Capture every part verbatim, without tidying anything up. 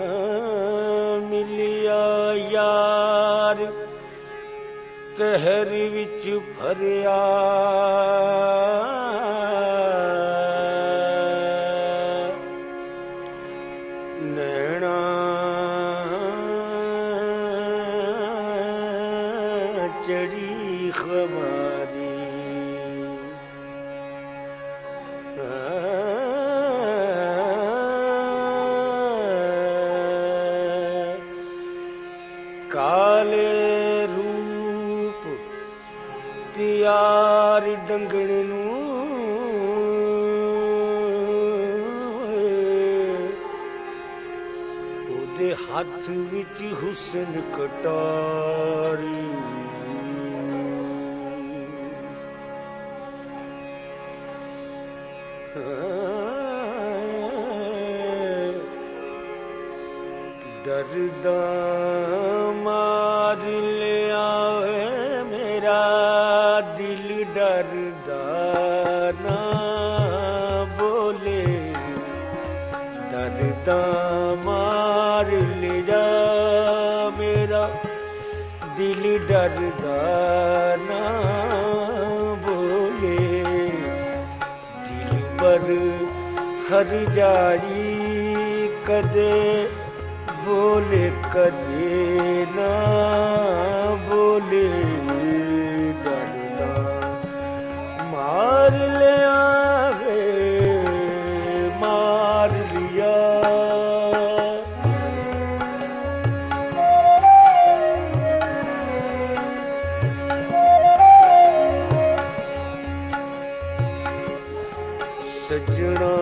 ਮਿਲਿਆ ਯਾਰ ਕਹਿਰ ਵਿੱਚ ਭਰਿਆ, ਨੈਣਾ ਚੜੀ ਖਮਾਰੀ, ਕਾਲੇ ਰੂਪ ਤਿਆਰ ਡੰਗਣ ਨੂੰ, ਉਹਦੇ ਹੱਥ ਵਿੱਚ ਹੁਸਨ ਕਟਾਰੀ, ਦਰਦਾ ਮਾਰ ਲਿਆ ਵੇ ਮੇਰਾ ਦਿਲ, ਡਰਦਾ ਨਾ ਬੋਲੇ, ਦਰਦਾ ਮਾਰ ਲਿਆ ਮੇਰਾ ਦਿਲ, ਡਰਦਾ ਨਾ ਬੋਲੇ, ਦਿਲ ਪਰ ਹਰ ਜਾਈ ਕਦੇ ਬੋਲੇ ਕਦੇ ਨਾ ਬੋਲੇ, ਡਰਦਾ ਮਾਰ ਲਿਆ ਵੇ ਮਾਰ ਲਿਆ। ਸੱਜਣਾ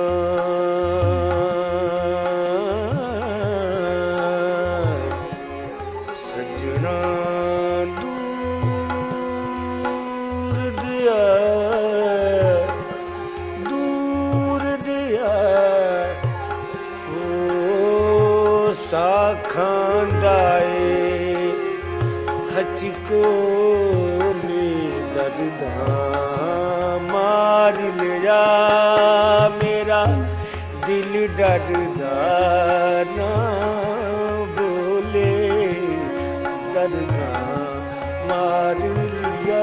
ਖਾਂਦਾਏ ਹਚਕੋ ਨੇ ਦਰਦਾ ਮਾਰ ਲਿਆ ਮੇਰਾ ਦਿਲ, ਡਰਦਾ ਨਾ ਬੋਲੇ, ਦਰਦਾ ਮਾਰ ਲਿਆ।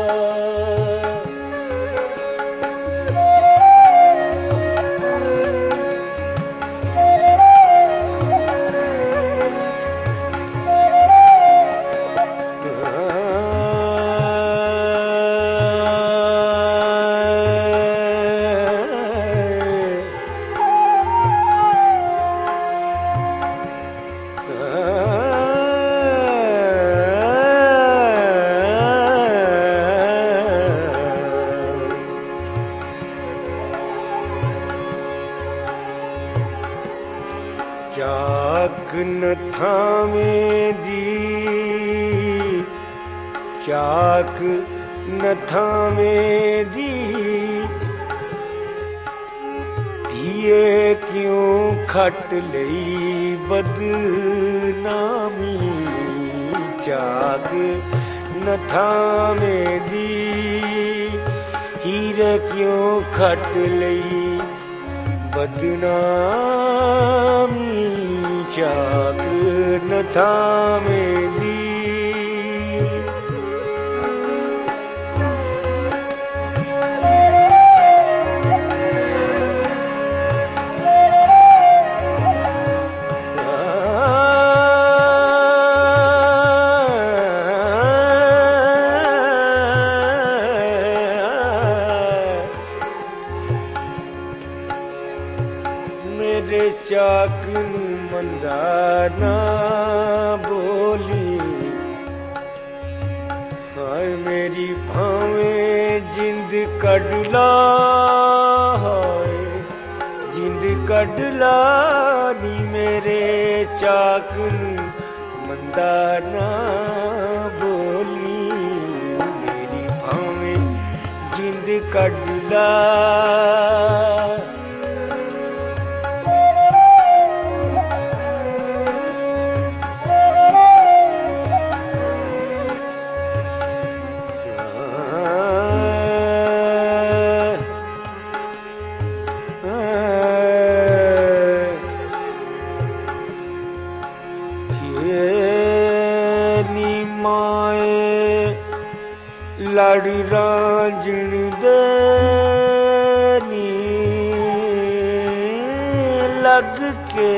ਚਾਕ ਨ ਥਾਵੇਂ ਦੀ, ਚਾਕ ਨ ਥਾਵੇਂ ਦੀ, ਧੀਏ ਕਿਉਂ ਖੱਟ ਲਈ ਬਦਨਾਮੀ, ਚਾਕ ਨ ਥਾਵੇਂ ਦੀ, ਹੀਰੇ ਕਿਉਂ ਖੱਟ ਲਈ ਬਦਨਾਮੀ, ਚਾਕ ਨ ਥਾਵੇਂ ਦੀ। ਮੇਰੇ ਚਾਕ ਨੂੰ ਮੰਦਾ ਨਾ ਬੋਲੀ, ਹਾਏ ਮੇਰੀ ਭਾਵੇਂ ਜਿੰਦ ਕੱਢ ਲਾ, ਹਾਏ ਜਿੰਦ ਕੱਢ ਲਾ ਨੀ, ਮੇਰੇ ਚਾਕ ਨੂੰ ਮੰਦਾ ਨਾ ਬੋਲੀ, ਮੇਰੀ ਭਾਵੇਂ ਜਿੰਦ ਕੱਢ ਲਾ। ਨੀ ਮਾਏ ਲੜ ਰਾਂਝਣ ਦੇ ਨੀ ਲੱਗ ਕੇ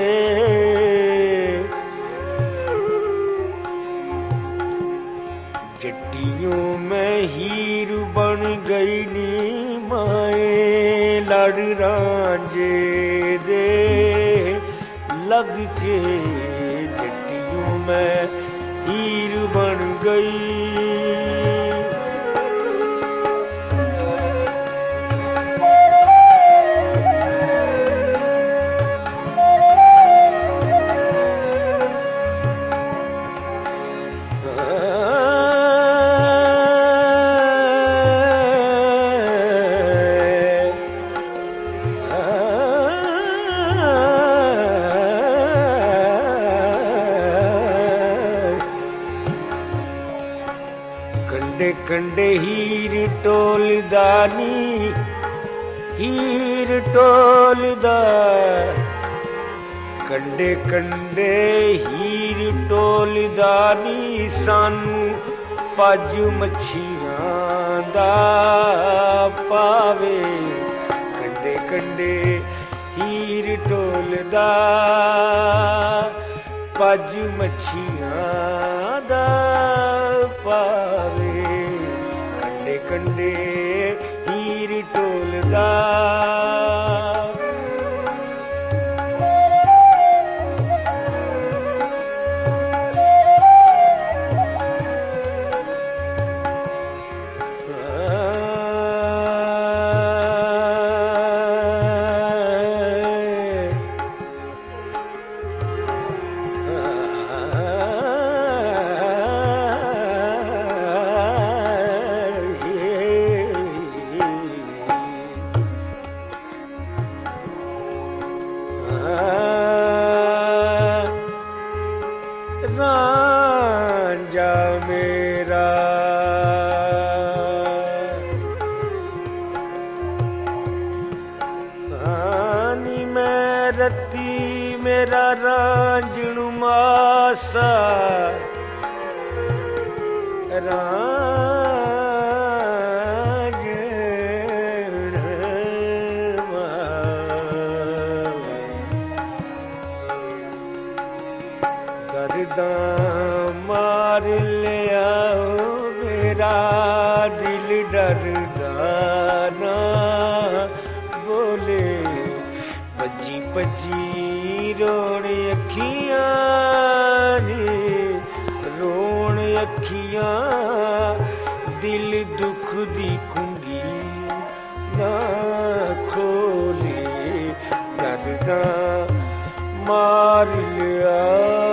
जट्टियों में हीर बन गई नी माए लड़ रांझे दे लग के जट्टियों में हीर बन गई। कंडे कंडे हीर टोलदा नी हीर टोलदा कंडे कंडे हीर टोलदा नी सानू पज मच्छियां दा पावे। कंडे कंडे हीर टोलदा पज मच्छियां दा पावे। कंडे कंडे हीर टोलदा रांझा मेरा आनी मैं रती मेरा रांझण मासा मार लिया मेरा दिल डरदा ना बोले। पजी पजी रोण अखियां ने रोण अखियां दिल दुख दी कुंगी ना खोले। डरदा मार लिया